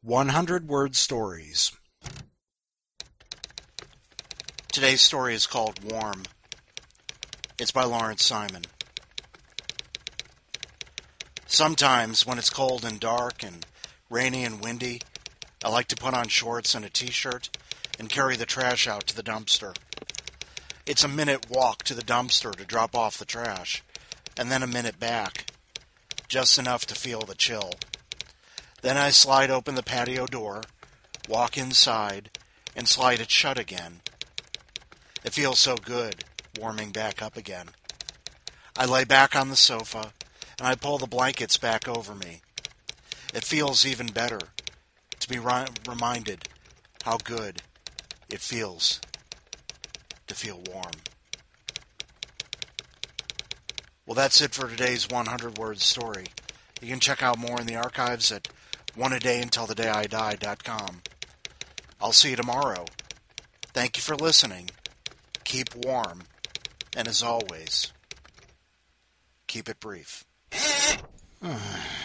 100-word stories. Today's story is called Warm. It's by Lawrence Simon. Sometimes when it's cold and dark and rainy and windy, I like to put on shorts and a t-shirt and carry the trash out to the dumpster. It's a minute walk to the dumpster to drop off the trash, and then a minute back, just enough to feel the chill. Then I slide open the patio door, walk inside, and slide it shut again. It feels so good, warming back up again. I lay back on the sofa, and I pull the blankets back over me. It feels even better to be reminded how good it feels to feel warm. Well, that's it for today's 100-word story. You can check out more in the archives at oneadayuntilthedayidie.com. I'll see you tomorrow. Thank you for listening. Keep warm. And as always, keep it brief.